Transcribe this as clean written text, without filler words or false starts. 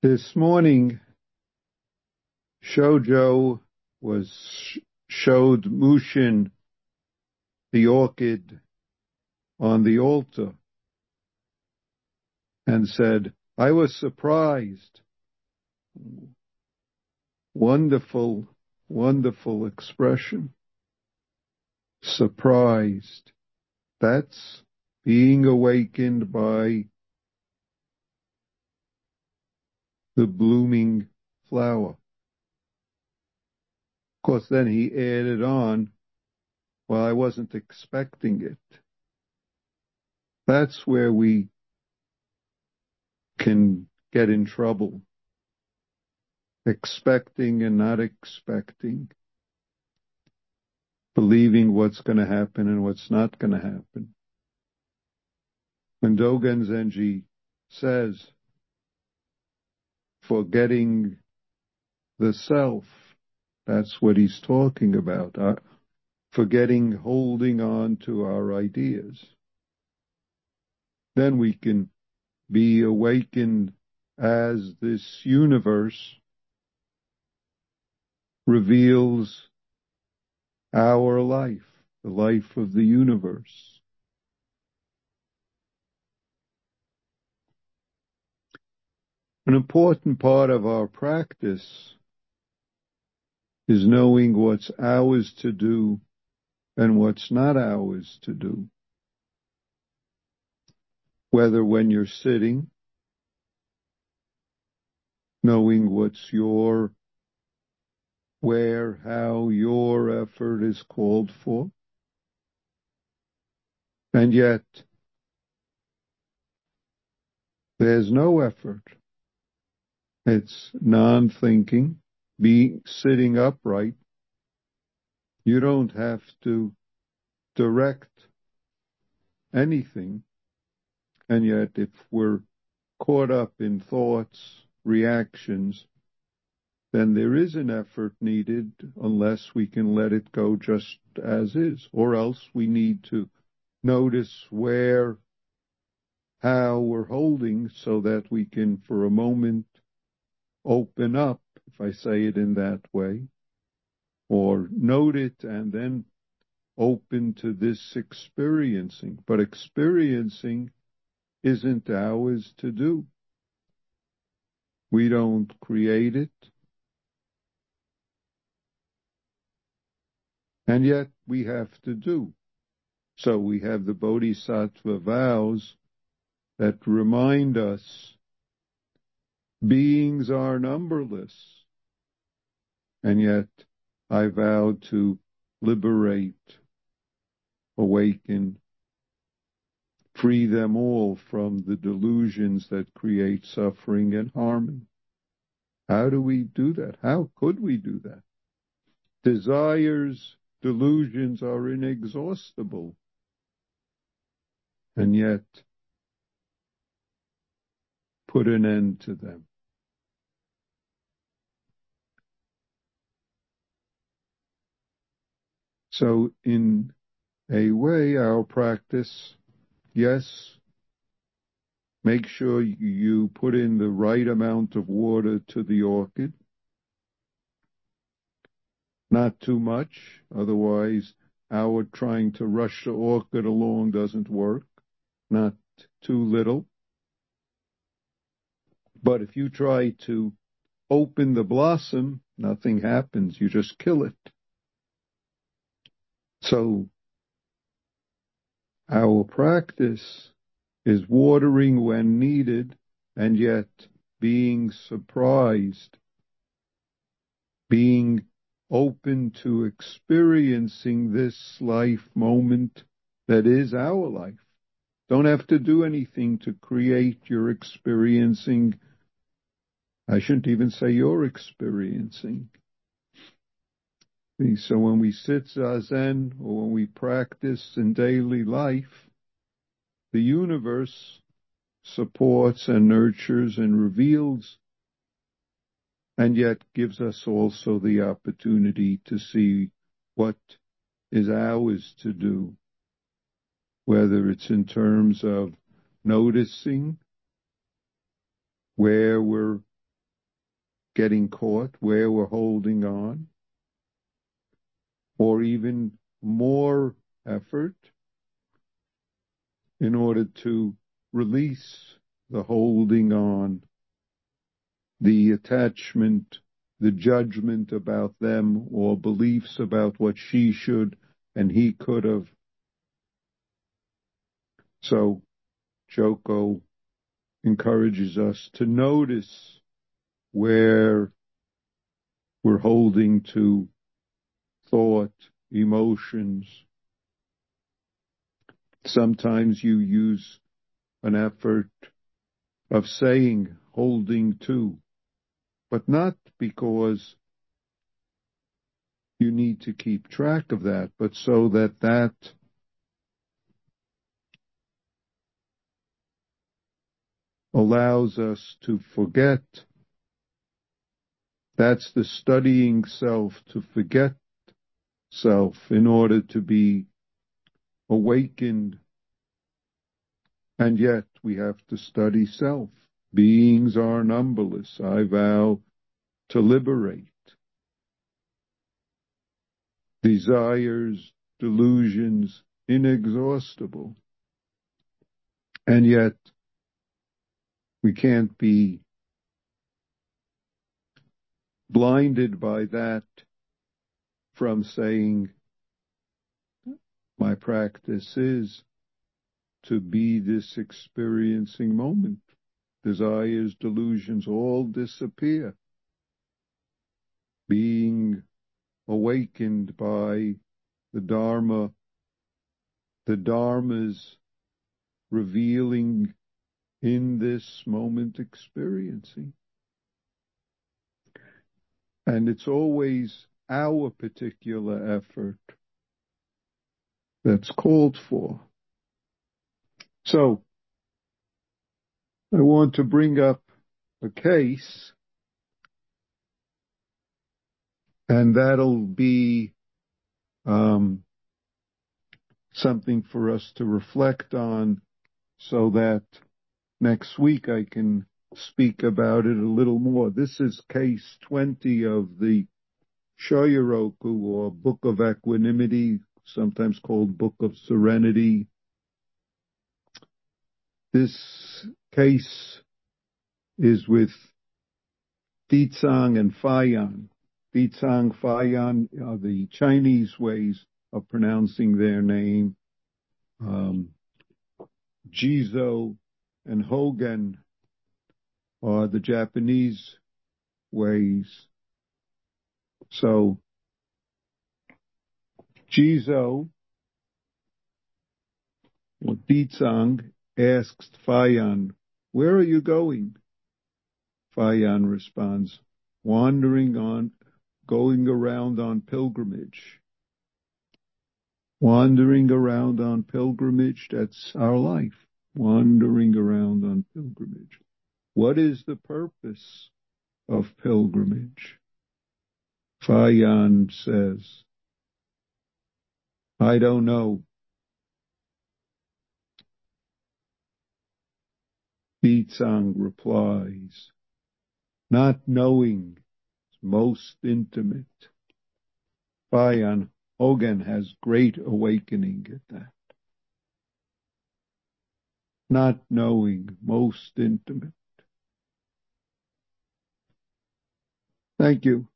This morning, Shoujo showed Mushin the orchid on the altar and said, "I was surprised." Wonderful, wonderful expression. Surprised. That's being awakened by the blooming flower. Of course, then he added on, well, I wasn't expecting it. That's where we can get in trouble. Expecting and not expecting. Believing what's going to happen and what's not going to happen. When Dogen Zenji says, forgetting the self, that's what he's talking about. Forgetting holding on to our ideas. Then we can be awakened as this universe reveals our life, the life of the universe. An important part of our practice is knowing what's ours to do and what's not ours to do. Whether when you're sitting, knowing what's where, how your effort is called for, and yet there's no effort. It's non-thinking, sitting upright. You don't have to direct anything. And yet, if we're caught up in thoughts, reactions, then there is an effort needed unless we can let it go just as is. Or else we need to notice where, how we're holding so that we can, for a moment, open up, if I say it in that way, or note it and then open to this experiencing. But experiencing isn't ours to do. We don't create it. And yet we have to do. So we have the Bodhisattva vows that remind us beings are numberless. And yet I vow to liberate, awaken, free them all from the delusions that create suffering and harming. How do we do that? How could we do that? Desires, delusions are inexhaustible. And yet, put an end to them. So, in a way, our practice, yes, make sure you put in the right amount of water to the orchid. Not too much, otherwise our trying to rush the orchid along doesn't work. Not too little. But if you try to open the blossom, nothing happens. You just kill it. So our practice is watering when needed, and yet being surprised, being open to experiencing this life moment that is our life. Don't have to do anything to create your experiencing. I shouldn't even say you're experiencing. So when we sit Zazen or when we practice in daily life, the universe supports and nurtures and reveals, and yet gives us also the opportunity to see what is ours to do, whether it's in terms of noticing where we're getting caught, where we're holding on, or even more effort in order to release the holding on, the attachment, the judgment about them, or beliefs about what she should and he could have. So Joko encourages us to notice where we're holding to thought, emotions. Sometimes you use an effort of saying holding to, but not because you need to keep track of that, but so that that allows us to forget. That's the studying self, to forget self in order to be awakened. And yet we have to study self. Beings are numberless. I vow to liberate. Desires, delusions, inexhaustible. And yet we can't be blinded by that from saying, my practice is to be this experiencing moment. Desires, delusions all disappear. Being awakened by the Dharma, the Dharma's revealing in this moment experiencing. And it's always our particular effort that's called for. So, I want to bring up a case, and that'll be something for us to reflect on so that next week I can speak about it a little more. This is case 20 of the Shoyoroku, or Book of Equanimity, sometimes called Book of Serenity. This case is with Dizang and Fayan. Dizang, Fayan are the Chinese ways of pronouncing their name. Jizo and Hogen are the Japanese ways. So, Jizo, or Dizang, asks Fayan, where are you going? Fayan responds, wandering on, going around on pilgrimage. Wandering around on pilgrimage, that's our life. Wandering around on pilgrimage. What is the purpose of pilgrimage? Fayan says, I don't know. Dizang replies, not knowing is most intimate. Fayan, Hogen has great awakening at that. Not knowing, most intimate. Thank you.